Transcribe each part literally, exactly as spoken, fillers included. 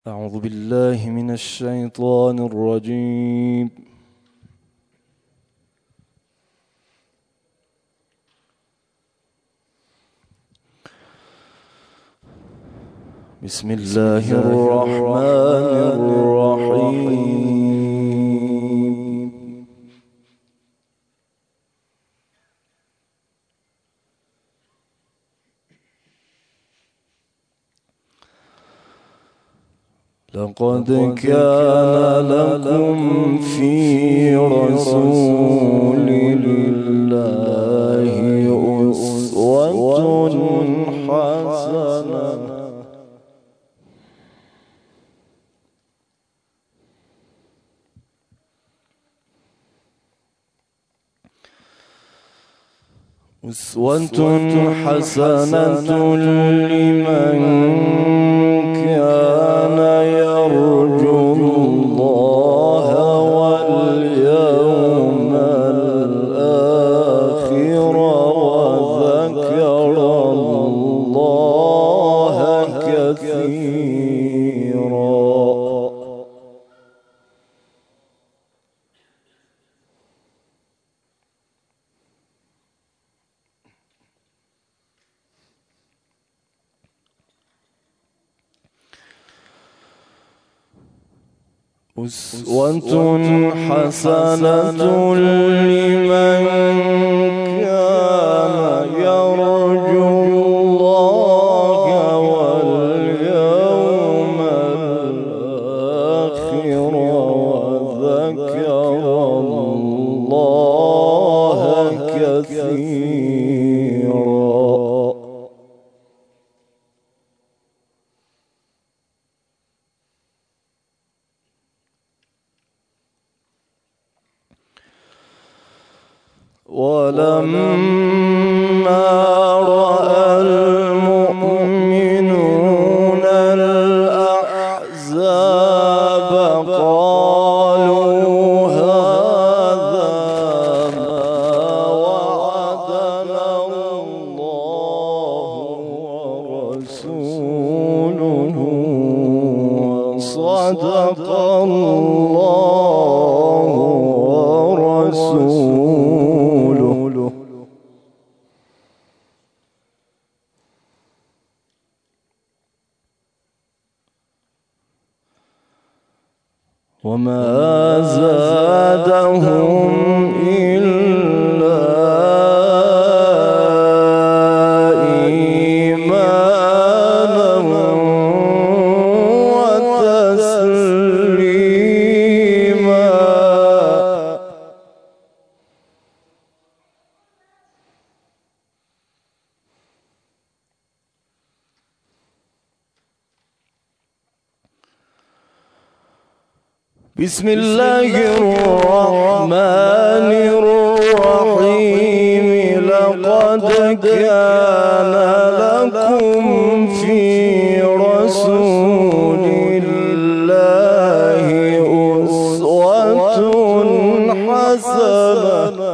أعوذ بالله من الشيطان الرجيم. بسم الله الرحمن الرحيم. لقد كان لكم في رسول الله أسوة حسنة أسوة حسنة لمن كان يرجو الله واليوم الآخر وذكر الله كثيرا. أسوة حسنة لمن كان يرجو الله واليوم الآخر وذكر الله كثيرا. ولما رأى المؤمنون الأحزاب قالوا هذا ما وعدنا الله ورسوله وصدق الله ورسوله. وما زادهم إلا إيمانا وتسليما. بسم الله الرحمن الرحيم. لقد كان لكم في رسول الله أسوة حسنة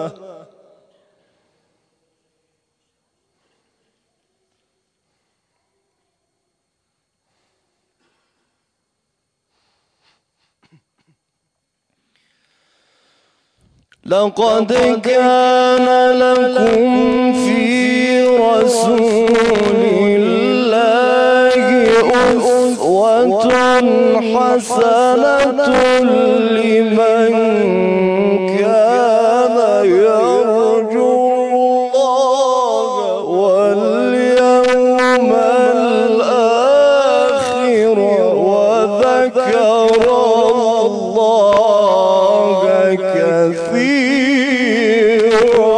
لقد كان لكم في رسول الله أسوة حسنة لمن كان يرجو الله واليوم الآخر وذكر الله كثيرا.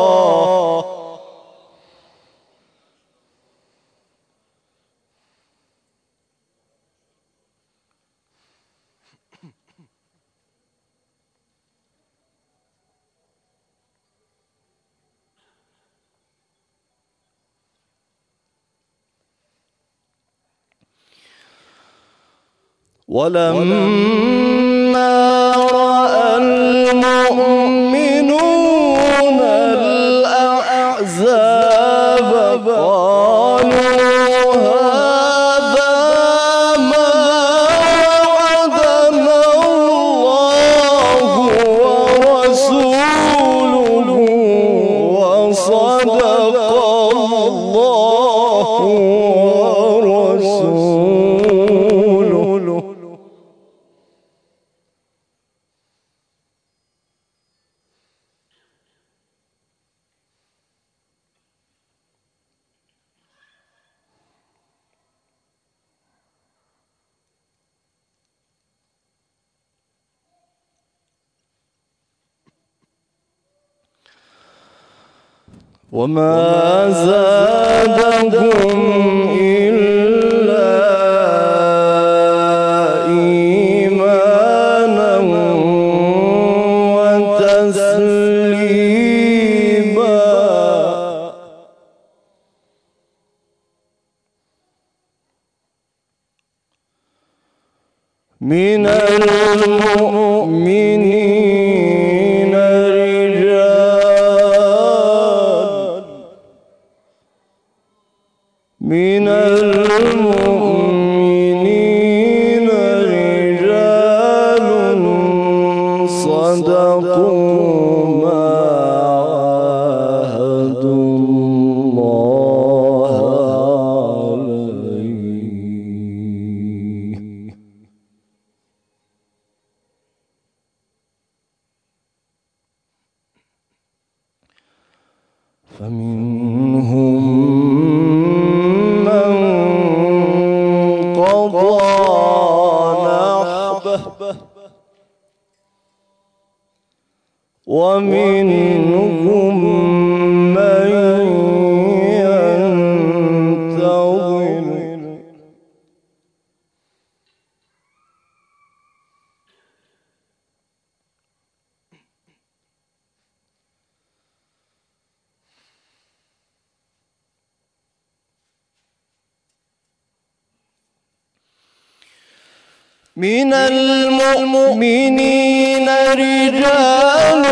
ولما رأى المؤمنون الأحزاب قالوا هذا ما وما زادهم إلا إيمانا وتسليما. من المؤمنين رجال من المؤمنين رجال صدقوا ما عاهدوا الله عليه. فمنهم من قضى نحبه ومنهم من ينتظر. من المؤمنين رجال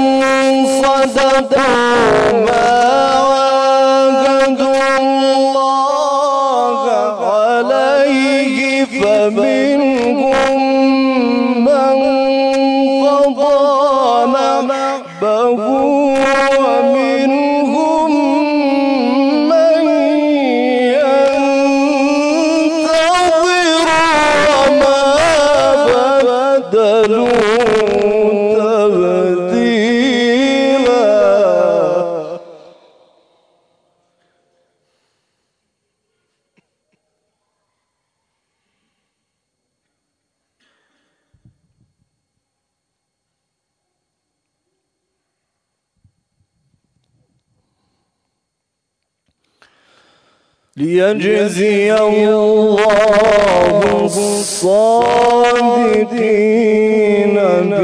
صدقوا ما عاهدوا الله عليه. فمنهم من قضى نحبه ومنهم من ينتظر وما بدلوا تبديلا. ليجزي الله الصادقين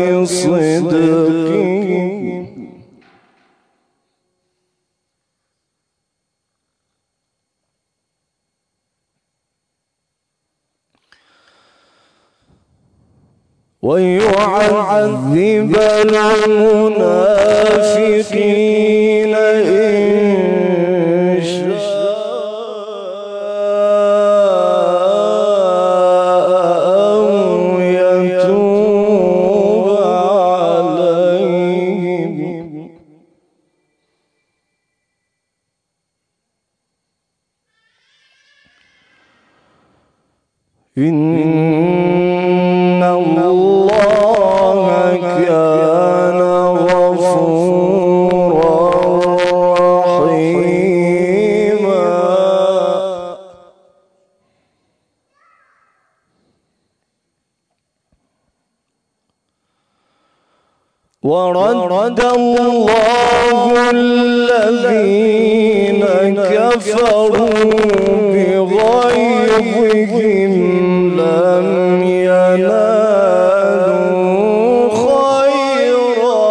بصدقهم ويعذب المنافقين إن شاء أو يتوب عليهم. إن الله كان غفورا رحيما. ورد الله الذين كفروا بغيظهم لم ينالوا خيرا.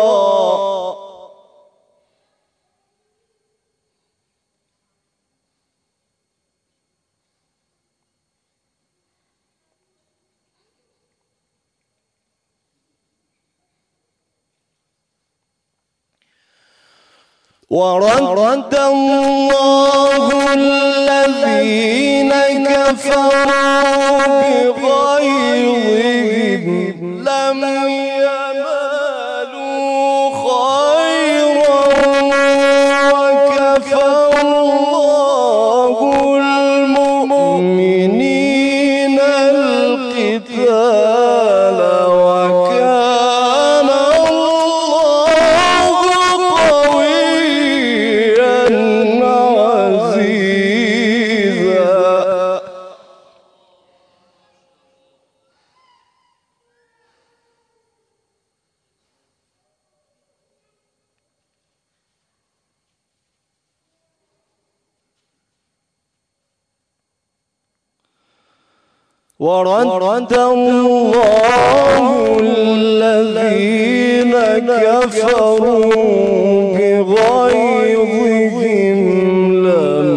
ورد الله الذين كفروا بغيظهم لم ينالوا خيرا وكفى الله المؤمنين القتال وكان الله قويا عزيزا. ورد الله الذين كفروا بغيظهم لم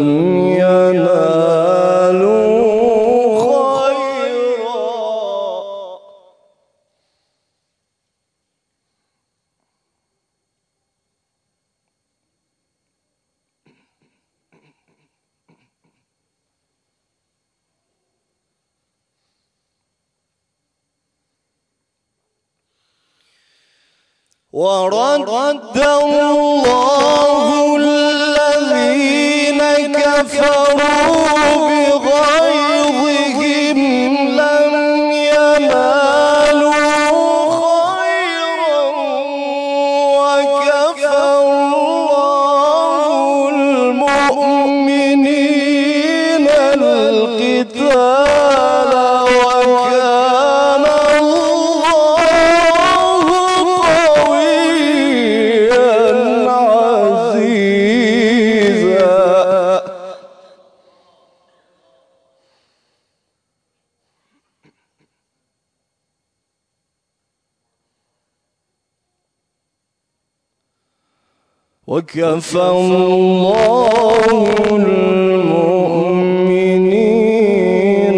ينالوا خيرا ورد الله الذين كفروا بغيظهم لم ينالوا خيرا وكفى الله المؤمنين القتال وكان الله قويا عزيزا وكفى الله المؤمنين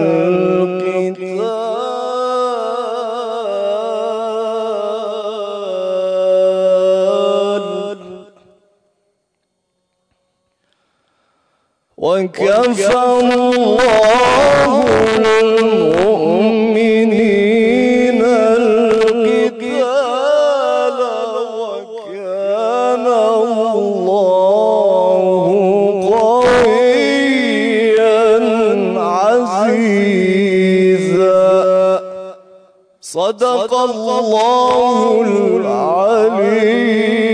القتال وكفى الله المؤمنين القتال وكان الله قويا عزيزا صدق الله العلي